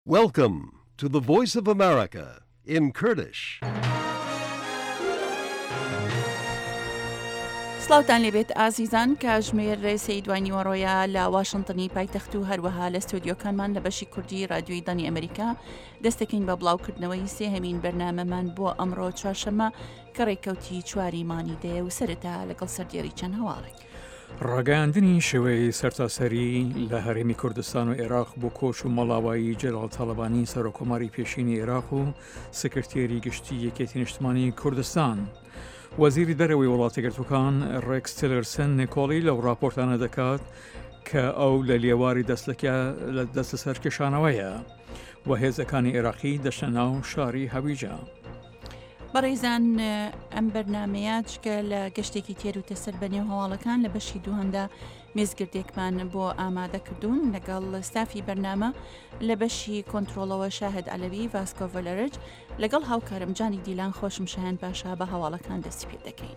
Welcome to the Voice of America in Kurdish. سڵاوتان لێبێت ئازیزان کە ژمێر ڕێسەی دوای نیوەڕۆیە لە واشنتنی پایتەخت و هەروەها لە ستودیۆکانمان لە بەشی کوردی رادیۆی دانی ئەمریکا دەستەکەین بە بڵاوکردنەوەی سێهەمین بەرنامەمان بۆ ئەمڕۆ چوارشەممە کە ڕێککەوتی چواری مانی دێ و سەرەتا لەگەڵ سەردێری چەند هەواڵێک. ڕاگەاندنی شێوەی سەرتاسەری لە هەرێمی کوردستان و عێراق بۆ کۆچ و مەڵاوایی جەلال تاڵەبانی سەرۆکۆماری پێشینی عێراق و سکرتێری گشتی یەکێتی نیشتمانی کوردستان. وەزیری دەرەوەی وڵاتی یەکگرتووەکان ڕێکس تیلرسن نیکۆلی لەو راپۆرتانە دەکات کە ئەو لە لێواری دەستە سەرکێشانەوەیە و هێزەکانی عێراقی دەشە ناو شاری هەویجە. بەڕێزان ئەم بەرنمەیە چکە لە گەشتێکی تێر و تەسەر بەنێو هەواڵەکان لە بەشی دووهەمدا مێزگردێکمان بۆ ئامادە کردوون لەگەڵ ستافی بەرنامە لە بەشی کۆنتترۆلەوە شاهد ئەلەوی ڤاسکۆ ڤەلەرج لەگەڵ هاوکارم جانی دیلان خۆشم شایان پاشا بە هەواڵەکان دەستی پێ دەکەین.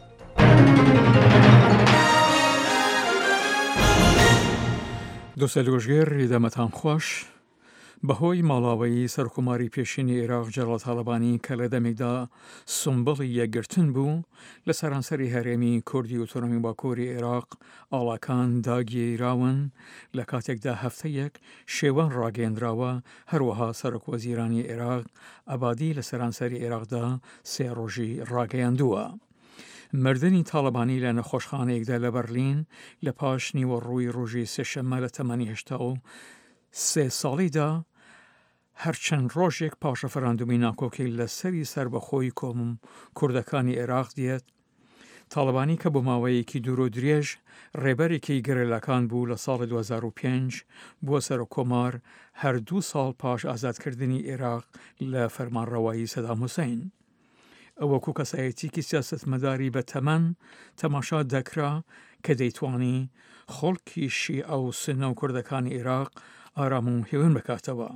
دۆسەلۆژگەر ڕێدەمەتان خۆش. بەهۆی ماڵاوایی سەرکۆماری پێشینی عێراق جەلال تاڵەبانی کە لە دەمێکدا سمبڵی یەکگرتن بوو لە سەرانسەری هەرێمی کوردی ئۆتۆنۆمی باکووری عێراق ئاڵاکان داگیراون لە کاتێکدا هەفتەیەک شێوەن ڕاگەیەندراوە هەروەها سەرۆکوەزیرانی عێراق ئەبادی لە سەرانسەری عێراقدا سێ ڕۆژی ڕاگەیاندووە. مردنی تاڵەبانی لە نەخۆشخانەیەکدا لە بەرلین لە پاش نیوەڕووی ڕۆژی سێشەممە لە تەمەنی 83 ساڵیدا هەرچەند ڕۆژێک پاشە فەراندومی ناکۆکەی لە سەری سربەخۆی کۆم کوردەکانی عێراق دێت. تاڵەبانی کە بۆ ماوەیەکی دوور و درێژ ڕێبەرێکی گەرەلەکان بوو لە ساڵی 2005 بووە سەرۆکۆمار هەردوو ساڵ پاش ئازادکردنی عێراق لە فەرمانڕەوایی سەدام حوسێن. ئەوەکو کەسایەتێکی سیاسەتمەداری بە تەمەن تەماشا دەکرا کە دەیتوانی خەڵکی شیعە و سنە و کوردەکانی عێراق ئارام و هێون بکاتەوە.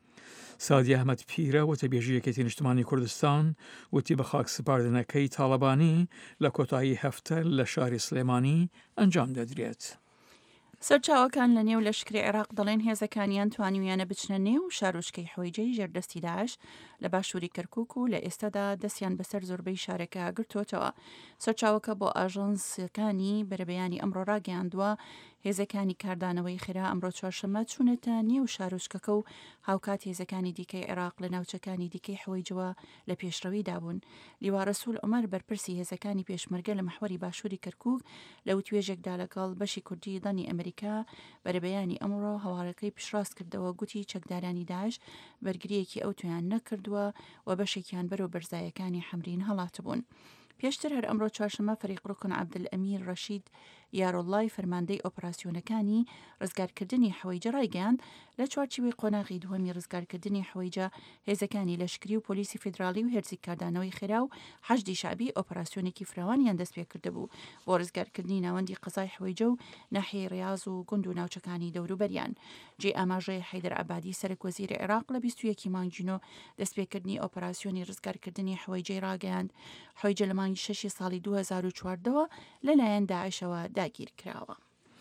سادی ئەحمەد پیرە وتەبێژی یەکێتی نیشتمانی کوردستان وتی بە خاک سپاردنەکەی تاڵەبانی لە کۆتایی هەفتە لە شاری سلێمانی ئەنجام دەدرێت. سەرچاوەکان لە نێو لەشکری عێراق دەڵێن هێزەکانیان توانیویانە بچنە نێو شارۆچکەی حوێجەی ژێردەستی داعش لە باشووری کەرکووک و لە ئێستادا دەستیان بەسەر زۆربەی شارەکە گرتوۆتەوە. سەرچاوەکە بۆ ئاژەنسەکانی بەرەبەیانی ئەمڕۆ ڕاگەیاندووە هێزەکانی کاردانەوەی خێرا ئەمڕۆ چوارشەممە چوونەتە نێو شارۆچکەکە و هاوکات هێزەکانی دیکەی عێراق لە ناوچەکانی دیکەی حوێجەوە لە پێشڕەویدا بوون. لیوا ڕەسوول عومەر بەرپرسی هێزەکانی پێشمەرگە لە مەحوەری باشووری کەرکووک لە وتوێژێکدا لەگەڵ بەشی کوردی دانی ئەمریکا بەرەبەیانی ئەمڕۆ هەواڵەکەی پشڕاست کردەوە گوتی چەکدارانی داعش بەرگریەکی ئەو تویان نەکردووە و بەشێکیان بەرەو بەرزایەکانی حەمرین هەڵاتبوون. پێشتر هەر ئەمڕۆ چوارشەممە فەریق ڕوکن عەبدولئەمیر ڕەشید یارۆڵای فەرماندەی ئۆپراسیۆنەکانی ڕزگارکردنی حوێجە ڕایگەاند لە چوارچووی قۆناغی دووەمی ڕزگارکردنی حوێجە هێزەکانی لەشکری و پۆلیسی فیدرالی و هێرزی کاردانەوەی خێرا و حەشدی شعبی ئۆپراسیۆنێکی فراوانیان دەست پێ کردبوو بۆ ڕزگارکردنی ناوەندی قەزای حوێجە و ناحیەی ڕیاض و گوند و ناوچەکانی دەوروبەریان. جێ ئاماژەی حەیدەر عەبادی سەرۆکوەزیری عێراق لە 21 مانگینۆ دەستپێکردنی ئۆپراسیۆنی ڕزگارکردنی حوێجەی ڕاگەاند. حوێجە لە مانگی 6 ساڵی 2014 لەلایەن داعشەوە داگیر کراوە.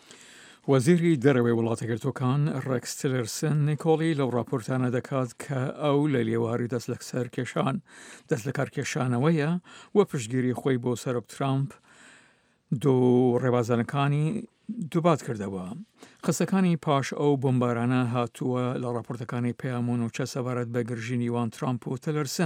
وەزیری دەرەوەی وڵاتە یەکگرتووەکان ڕێکس تیلرسن نیکۆلی لەو راپۆرتانە دەکات کە ئەو لە لێواری دەست لە کارکێشانەوەیە و پشتگیری خۆی بۆ سەرۆک ترامپ دوو ڕێبازانەکانی دووبات کردەوە. قسەکانی پاش ئەو بۆمبارانە هاتووە لە راپۆرتەکانی پەیامون و چە سەبارەت بە گرژینی وان ترامپ و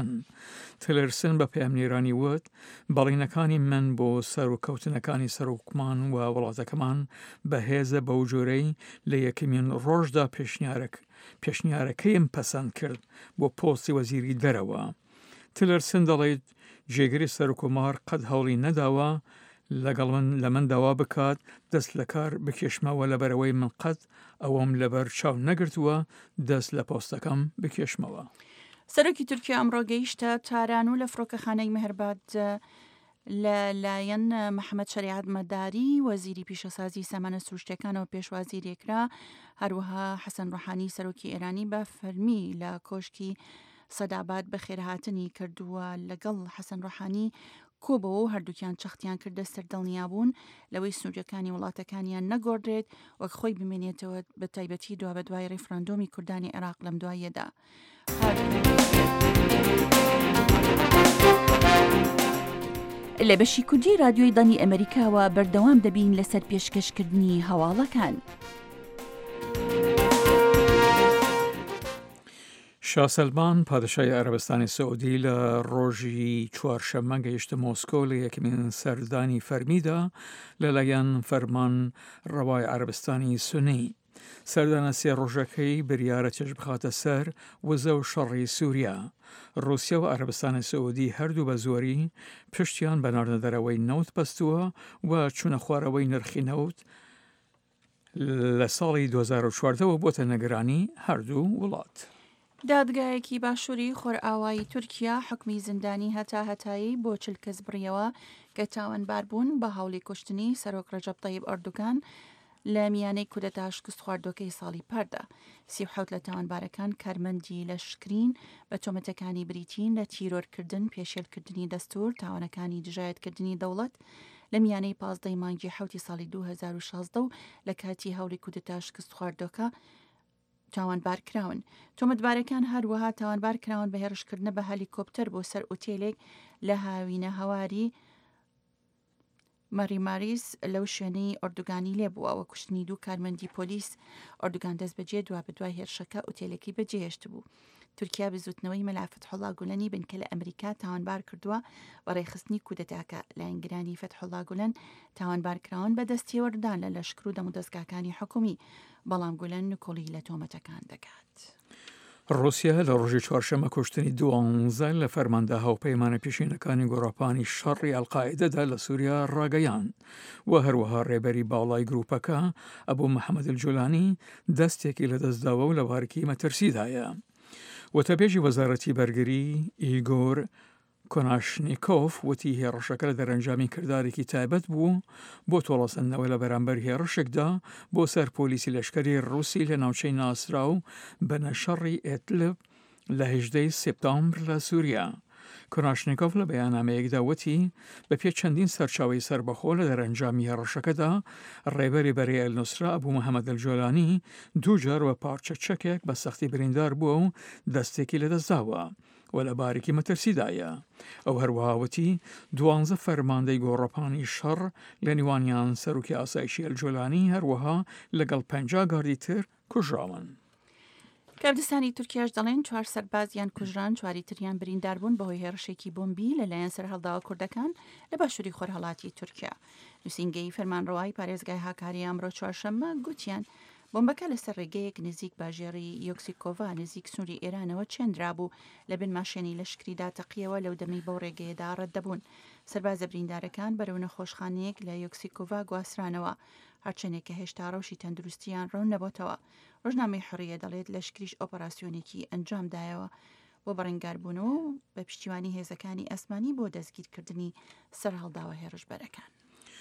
تیلرسن بە پەیامنێرانی وت بەڵینەکانی من بۆ سەرکەوتنەکانی سەرۆکمان و وڵاتەکەمان بەهێزە بەو جۆرەی لە یەکەمین ڕۆژدا پێشنیارەکەیم پەسەند کرد بۆ پۆستی وەزیری دەرەوە. تیلرسن دەڵێت جێگری سەرکۆمار قەت هەوڵی نەداوە لەگەڵ من لە من داوا بکات دەست لە کار بکێشمەوە لەبەرەوەی من قەت ئەوەم لەبەر چاو نەگرتووە دەست لە پۆستەکەم بکێشمەوە. سەرۆکی تورکیا ئەمڕۆ گەیشتە تاران و لە فڕۆکەخانەی مەهرباد لە لایەن محەممەد شەریعەت مەداری وەزیری پیشەسازی سامانە سروشتەکانەوە پێشوازیرێکرا. هەروەها حەسەن ڕۆحانی سەرۆکی ئێرانی بە فەرمی لە کۆشکی سەداباد بە خێرهاتنی کردووە. لەگەڵ حەسەن ڕۆحانی کۆبەوە هەردووکیان چەختیان کردە سەردڵنیابوون لەوەی سنوورەکانی وڵاتەکانیان نەگۆڕێت وەک خۆی بمێنێتەوە بە تایبەتی دوا بە دوای ڕێفراندۆمی کوردانی عێراق لەم دوایەدا. لە بەشی کوردی رادیۆی دانی ئەمریکاوە بەردەوام دەبین لەسەر پێشکەشکردنی هەواڵەکان. شاه سەلمان پادشای عەرەبستانی سەعودی لە ڕۆژی چوارشەممە گەیشتە مۆسکۆ لە یەکمین سەردانی فەرمیدا لەلایەن فەرمان ڕەوای عەرەبستانی سونی. سەردانە سێ ڕۆژەکەی بریارە چێژ بخاتە سەر وزە و شەڕی سووریا. رووسیا و عەرەبستانی سەعودی هەردوو بە زۆری پشتیان بە ناردنەدەرەوەی نەوت بەستووە و چوونە خوارەوەی نرخی نەوت لە ساڵی 2014ەوە بۆتە نەگەرانی هەردوو وڵات. دادگایەکی باشووری خۆرئاوایی تورکیا حکمی زیندانی هەتایی بۆ 40 کەس بڕیەوە کە تاوانبار بوون بە هەوڵی کوشتنی سەرۆک ڕەجەب طەیب ئەردوگان لە میانەی کودەتا شکست خواردۆکەی ساڵی پاردا. 37 لە تاوانبارەکان کارمەندی لەشکرین بە تۆمەتەکانی بریتین لە تیرۆرکردن، پێشێلکردنی دەستور، تاوانەکانی دژایەتکردنی دەوڵەت لە میانەی 15 مانگی حوتی ساڵی 2016 و لە کاتی هەوڵی کودەتا شکست خواردۆکە تاوانبار کراون. تۆمەتبارەکان هەروەها تاوانبار کراون بە هێرشکردنە بە هەلیکۆپتەر بۆ سەر ئوتێلێک لە هاوینە هەواری ماریماریس لەو شوێنەی ئۆردوگانی لێبووە و کوشتنی دوو کارمەندی پۆلیس ئۆردوگان دەست بەجێ دوا بەدوای هێرشەکە ئوتێلەکەی بەجێهێشت بوو. تورکیا بزوتنەوەی مەلا فتحوڵا گولەنی بنکە لە ئەمریکا تاوانبار کردووە بە ڕێخستنی کودەتاکە. لایەنگرانی فتحوڵا گولەن تاوانبارکراون بە دەستیوەردان لە لەشکر و دەمودەستگاکانی حکومی، بەڵام گولەن نکۆڵی لە تۆمەتەکان دەکات. رووسیا لە ڕۆژی چوارشەممە کوشتنی 12 لە فەرماندا هاوپەیمانە پێشینەکانی گۆڕاپانی شەڕی ئەڵقاعیدەدا لە سووریا ڕاگەیان و هەروەها ڕێبەری باڵای گروپەکە ئەبوو محەممەد الجولانی دەستێکی لە دەستداوە و لە بارکی مەترسیدایە. وتەبێژی وەزارەتی بەرگری ئیگۆر کۆناشنیکۆف وتی هێرشەکە لە دەرەنجامی کردارێکی تایبەت بوو بۆ تۆڵەسەندنەوە لە بەرامبەر هێرشێکدا بۆ سەر پۆلیسی لەشکری ڕووسی لە ناوچەی ناسراو بە نەشەڕی ئێتلب لە 18 سپتامبر لە سووریا. کۆناشنیکۆف لە بەیاننامەیەکدا وتی بە پێ چەندین سەرچاوی سربەخۆ لە دەرەنجامی هێرشەکەدا ڕێبەری بەرەی ئەلنوسرا ئەبوو محەممەد الجۆلانی دووجار وە پارچە چەکێک بە سەختی بریندار بووە و دەستێکی لەدەستداوە و لە بارێکی مەترسیدایە. ئەو هەروەهاوتی 12 فەرماندەی گۆڕەپانی شەڕ لە نیوانیان سەرۆکی ئاسایشی ئەلجۆلانی هەروەها لەگەڵ 50 گاردی تر کوژراون. کاردستانی تورکیاش دەڵێن 4 سەربازیان کوژران، 4 تریان بریندار بوون بەهۆی هێرشێکی بۆمبی لەلایەن سەرهەڵداوە کوردەکان لە باشووری خۆرهەڵاتی تورکیا. نووسینگەی فەرمانڕەوای پارێزگای هاکاری ئەمڕۆ چوارشەممە گوتیان بۆمبەکە لەسەر ڕێگەیەک نزیک باژێڕی یۆکسیکۆڤا نزیک سنووری ئێرانەوە چێندرا بوو لە بن ماشێنی لەشکریدا تەقیەوە لەو دەمەی بەو ڕێگەیەدا ڕەتدەبوون. سەربازە بریندارەکان بەرەو نەخۆشخانەیەک لە یۆکسیکۆڤا گواسرانەوە، هەرچەندێکە هێشتا ڕەوشی تەندروستیان ڕەون نەبووتەوە. ڕۆژنامەی حڕیە دەڵێت لەشکریش ئۆپەراسیۆنێکی ئەنجامدایەوە بۆ بەڕێنگاربوونەوە و بە پشتیوانی هێزەکانی ئەسمانی بۆ دەستگیرکردنی سەرهەڵداوە هێرشبەرەکان.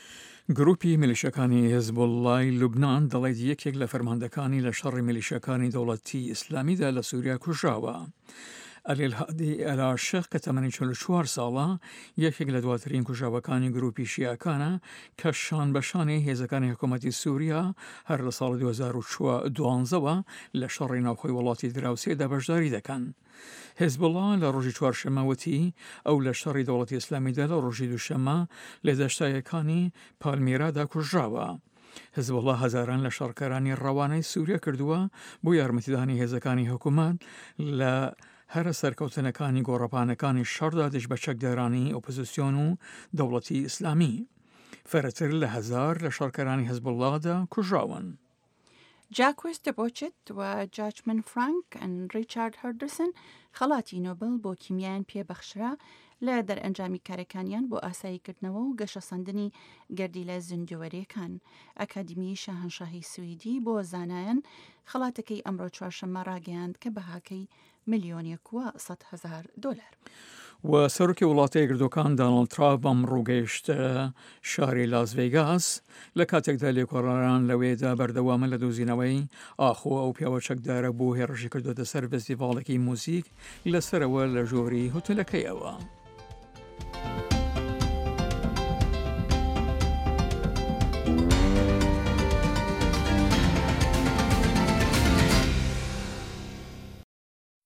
گروپی میلیشەکانی هێزبۆڵای لوبنان دەڵێت یەکێک لە فەرماندەکانی لە شەڕی میلیشەکانی دەوڵەتی ئیسلامیدا لە سووریا کوژراوە. ئەلیلهادی ئەلاشق کە تەمەنی 44 ساڵە یەکێک لە دواترین کوژاوەکانی گروپی شیعەکانە کە شان بەشانی هێزەکانی حکوومەتی سووریا هەر لە ساڵی 2012ەوە لە شەڕی ناوخۆی وڵاتی دراوسێدا بەشداری دەکەن. هێزبۆڵا لە ڕۆژی چوارشەممە وتی ئەو لە شەڕی دەوڵەتی ئیسلامیدا لە ڕۆژی دووشەممە لە دەشتایەکانی پالمیرادا کوژراوە. هێزبۆڵا هەزاران لە شەڕکەرانی ڕەوانەی سووریا کردووە بۆ یارمەتیدانی هێزەکانی حکوومەت لە هەرە سەرکەوتنەکانی گۆڕەپانەکانی شەڕدا دژ بە چەکدارانی ئۆپۆزیسیۆن و دەوڵەتی ئیسلامی. فەرەتر لە 1000 لە شەڕکەرانی هێزبۆڵادا کوژراون. جاک وێستەبۆچت و جاچمن فرانک ئەن ریچارد هەردرسن خەڵاتی نۆبل بۆ کیمیایان پێبەخشرا لە دەرئەنجامی کارەکانیان بۆ ئاساییکردنەوە و گەشەسەندنی گەردی لە زنجۆوەریەکان. ئەکادیمی شاهنشاهی سویدی بۆ زانایان خەڵاتەکەی ئەمڕۆ چوارشەممە ڕاگەیاند کە بەهاکەی $1,100,000. و سەرۆکی وڵاتە یەکگرتووەکان دۆناڵد ترامپ ئەمڕۆ گەیشتە شاری لاس ڤێگاس لە کاتێکدا لێکۆڵەران لەوێدا بەردەوامە لە دۆزینەوەی ئاخۆ ئەو پیاوە چەکدارە بۆ هێرشی کردوتە سەر فێستیڤاڵێکی موزیک لەسەرەوە لە ژۆری هۆتێلەکەیەوە.